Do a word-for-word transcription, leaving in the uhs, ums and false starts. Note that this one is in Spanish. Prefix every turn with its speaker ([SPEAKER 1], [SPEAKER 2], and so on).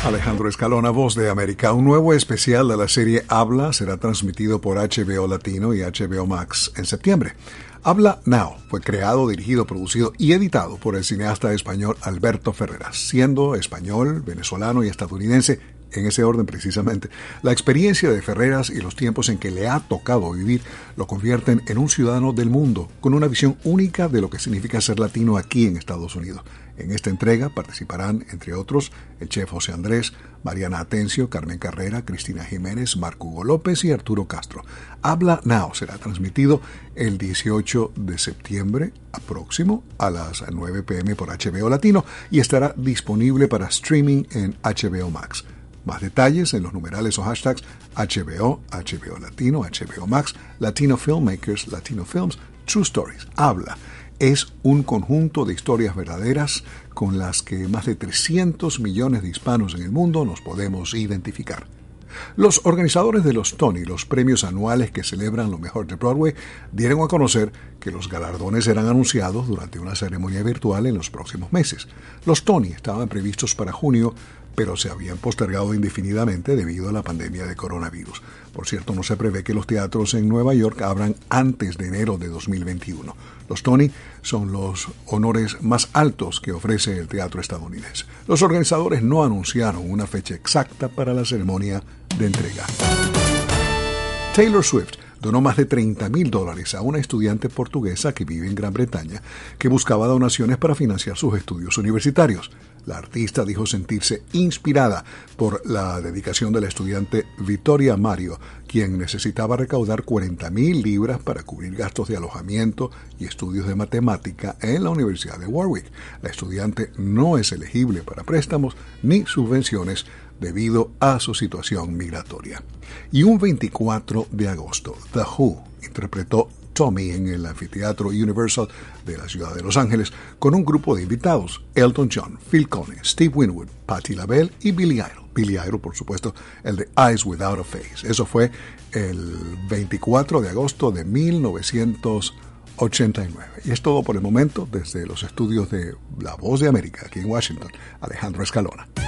[SPEAKER 1] Alejandro Escalona, Voz de América. Un nuevo especial de la serie Habla será transmitido por H B O Latino y H B O Max en septiembre. Habla Now fue creado, dirigido, producido y editado por el cineasta español Alberto Ferreras. Siendo español, venezolano y estadounidense, en ese orden precisamente, la experiencia de Ferreras y los tiempos en que le ha tocado vivir lo convierten en un ciudadano del mundo, con una visión única de lo que significa ser latino aquí en Estados Unidos. En esta entrega participarán, entre otros, el chef José Andrés, Mariana Atencio, Carmen Carrera, Cristina Jiménez, Marco Hugo López y Arturo Castro. Habla Now será transmitido el dieciocho de septiembre próximo a las nueve p m por H B O Latino y estará disponible para streaming en H B O Max. Más detalles en los numerales o hashtags H B O, H B O Latino, H B O Max, Latino Filmmakers, Latino Films, True Stories. Habla es un conjunto de historias verdaderas con las que más de trescientos millones de hispanos en el mundo nos podemos identificar. Los organizadores de los Tony, los premios anuales que celebran lo mejor de Broadway, dieron a conocer que los galardones serán anunciados durante una ceremonia virtual en los próximos meses. Los Tony estaban previstos para junio, pero se habían postergado indefinidamente debido a la pandemia de coronavirus. Por cierto, no se prevé que los teatros en Nueva York abran antes de enero de dos mil veintiuno. Los Tony son los honores más altos que ofrece el teatro estadounidense. Los organizadores no anunciaron una fecha exacta para la ceremonia de entrega. Taylor Swift donó más de treinta mil dólares a una estudiante portuguesa que vive en Gran Bretaña que buscaba donaciones para financiar sus estudios universitarios. La artista dijo sentirse inspirada por la dedicación de la estudiante Vittoria Mario, quien necesitaba recaudar cuarenta mil libras para cubrir gastos de alojamiento y estudios de matemática en la Universidad de Warwick. La estudiante no es elegible para préstamos ni subvenciones debido a su situación migratoria. Y un veinticuatro de agosto, The Who interpretó Tommy en el anfiteatro Universal de la ciudad de Los Ángeles con un grupo de invitados: Elton John, Phil Collins, Steve Winwood, Patti LaBelle y Billy Idol. Billy Idol, por supuesto, el de Eyes Without a Face. Eso fue el veinticuatro de agosto de mil novecientos ochenta y nueve. Y es todo por el momento desde los estudios de La Voz de América, aquí en Washington. Alejandro Escalona.